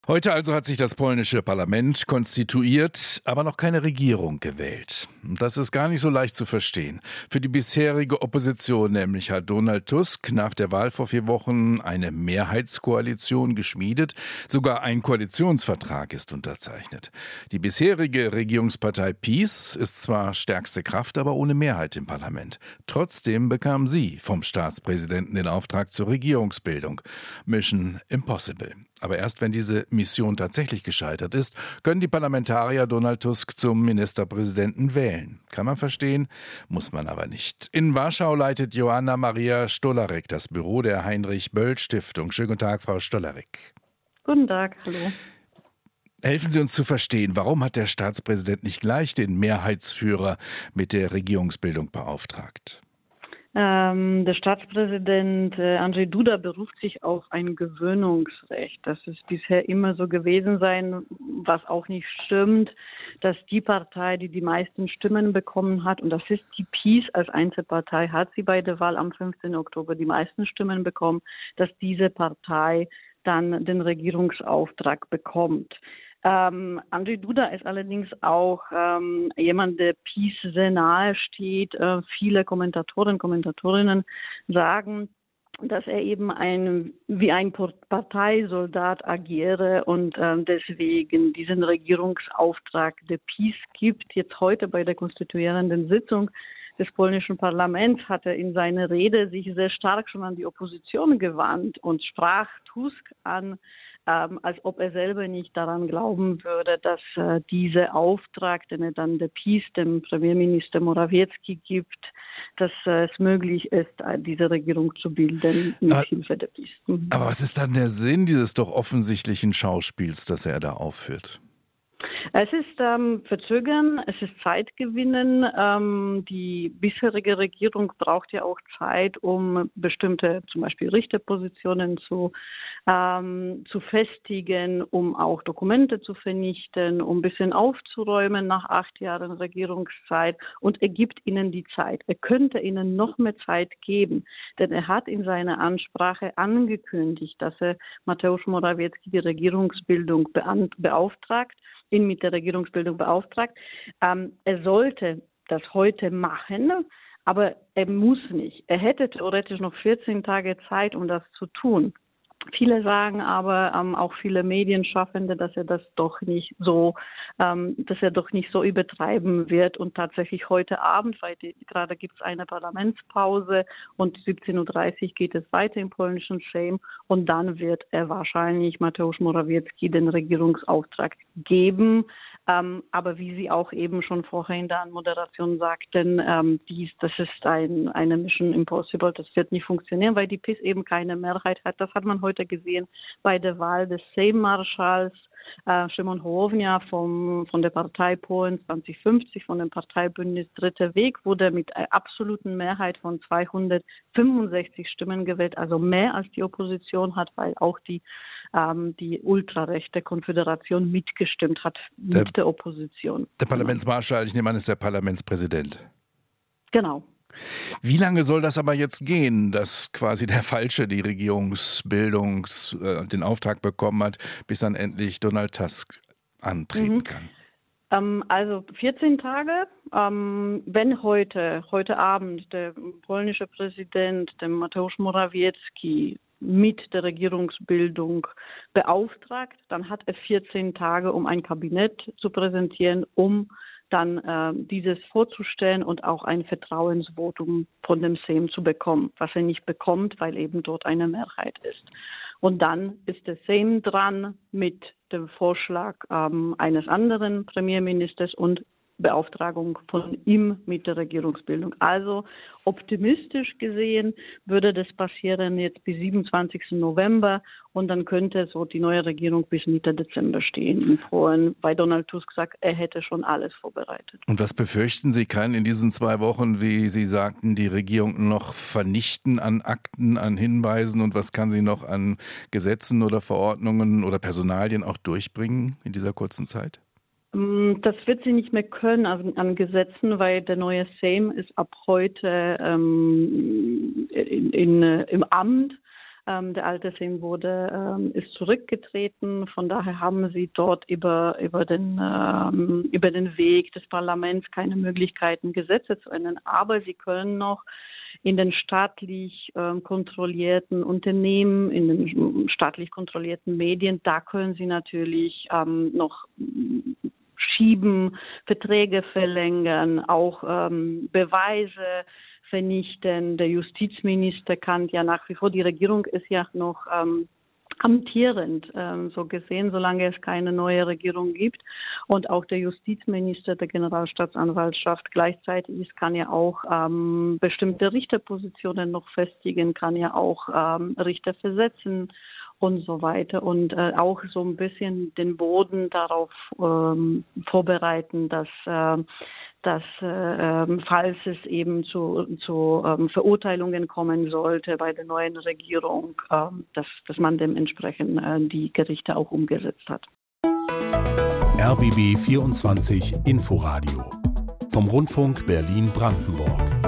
Heute also hat sich das polnische Parlament konstituiert, aber noch keine Regierung gewählt. Das ist gar nicht so leicht zu verstehen. Für die bisherige Opposition nämlich hat Donald Tusk nach der Wahl vor 4 Wochen eine Mehrheitskoalition geschmiedet. Sogar ein Koalitionsvertrag ist unterzeichnet. Die bisherige Regierungspartei PiS ist zwar stärkste Kraft, aber ohne Mehrheit im Parlament. Trotzdem bekam sie vom Staatspräsidenten den Auftrag zur Regierungsbildung. Mission Impossible. Aber erst wenn diese Mission tatsächlich gescheitert ist, können die Parlamentarier Donald Tusk zum Ministerpräsidenten wählen. Kann man verstehen, muss man aber nicht. In Warschau leitet Joanna Maria Stolarek das Büro der Heinrich-Böll-Stiftung. Schönen guten Tag, Frau Stolarek. Guten Tag, hallo. Helfen Sie uns zu verstehen, warum hat der Staatspräsident nicht gleich den Mehrheitsführer mit der Regierungsbildung beauftragt? Der Staatspräsident Andrzej Duda beruft sich auf ein Gewöhnungsrecht. Das ist bisher immer so gewesen sein, was auch nicht stimmt, dass die Partei, die die meisten Stimmen bekommen hat, und das ist die PiS als Einzelpartei, hat sie bei der Wahl am 15. Oktober die meisten Stimmen bekommen, dass diese Partei dann den Regierungsauftrag bekommt. Andrzej Duda ist allerdings auch jemand, der PiS sehr nahe steht. Viele Kommentatorinnen sagen, dass er eben wie ein Parteisoldat agiere und deswegen diesen Regierungsauftrag der PiS gibt. Jetzt heute bei der konstituierenden Sitzung des polnischen Parlaments hat er in seiner Rede sich sehr stark schon an die Opposition gewandt und sprach Tusk an, als ob er selber nicht daran glauben würde, dass dieser Auftrag, den er dann der PiS, dem Premierminister Morawiecki gibt, dass es möglich ist, diese Regierung zu bilden mit Hilfe der PiS. Aber was ist dann der Sinn dieses doch offensichtlichen Schauspiels, das er da aufführt? Es ist Verzögern, es ist Zeitgewinnen. Die bisherige Regierung braucht ja auch Zeit, um bestimmte, zum Beispiel Richterpositionen zu festigen, um auch Dokumente zu vernichten, um ein bisschen aufzuräumen nach 8 Jahren Regierungszeit. Und er gibt ihnen die Zeit. Er könnte ihnen noch mehr Zeit geben, denn er hat in seiner Ansprache angekündigt, dass er Mateusz Morawiecki die Regierungsbildung beauftragt. Ihn mit der Regierungsbildung beauftragt. Er sollte das heute machen, aber er muss nicht. Er hätte theoretisch noch 14 Tage Zeit, um das zu tun. Viele sagen aber, auch viele Medienschaffende, dass er doch nicht so übertreiben wird und tatsächlich heute Abend, weil gerade gibt es eine Parlamentspause und 17:30 Uhr geht es weiter im polnischen Sejm und dann wird er wahrscheinlich Mateusz Morawiecki den Regierungsauftrag geben. Aber wie Sie auch eben schon vorher in der Anmoderation sagten, das ist eine Mission Impossible, das wird nicht funktionieren, weil die PiS eben keine Mehrheit hat. Das hat man heute gesehen bei der Wahl des Sejm-Marschalls Szymon Hołownia von der Partei Polen 2050, von dem Parteibündnis Dritter Weg, wurde mit einer absoluten Mehrheit von 265 Stimmen gewählt, also mehr als die Opposition hat, weil auch die ultrarechte Konföderation mitgestimmt hat mit der Opposition. Der Parlamentsmarschall, ich nehme an, ist der Parlamentspräsident. Genau. Wie lange soll das aber jetzt gehen, dass quasi der Falsche die Regierungsbildung den Auftrag bekommen hat, bis dann endlich Donald Tusk antreten kann? Also 14 Tage. Wenn heute Abend der polnische Präsident, der Mateusz Morawiecki, mit der Regierungsbildung beauftragt, dann hat er 14 Tage, um ein Kabinett zu präsentieren, um dann dieses vorzustellen und auch ein Vertrauensvotum von dem Sejm zu bekommen, was er nicht bekommt, weil eben dort eine Mehrheit ist. Und dann ist der Sejm dran mit dem Vorschlag eines anderen Premierministers und Beauftragung von ihm mit der Regierungsbildung. Also optimistisch gesehen würde das passieren jetzt bis 27. November und dann könnte so die neue Regierung bis Mitte Dezember stehen in Polen, weil Donald Tusk sagt, er hätte schon alles vorbereitet. Und was befürchten Sie, kann in diesen 2 Wochen, wie Sie sagten, die Regierung noch vernichten an Akten, an Hinweisen und was kann sie noch an Gesetzen oder Verordnungen oder Personalien auch durchbringen in dieser kurzen Zeit? Das wird sie nicht mehr können an Gesetzen, weil der neue Sejm ist ab heute im Amt. Der alte Sejm ist zurückgetreten. Von daher haben sie dort über den Weg des Parlaments keine Möglichkeiten, Gesetze zu ändern. Aber sie können noch in den staatlich kontrollierten Unternehmen, in den staatlich kontrollierten Medien, da können sie natürlich noch schieben, Verträge verlängern, auch Beweise vernichten. Der Justizminister kann ja nach wie vor, die Regierung ist ja noch amtierend, so gesehen, solange es keine neue Regierung gibt. Und auch der Justizminister der Generalstaatsanwaltschaft gleichzeitig kann ja auch bestimmte Richterpositionen noch festigen, kann ja auch Richter versetzen und so weiter. Und auch so ein bisschen den Boden darauf vorbereiten, dass falls es eben zu Verurteilungen kommen sollte bei der neuen Regierung, dass man dementsprechend die Gerichte auch umgesetzt hat. RBB 24 Inforadio vom Rundfunk Berlin-Brandenburg.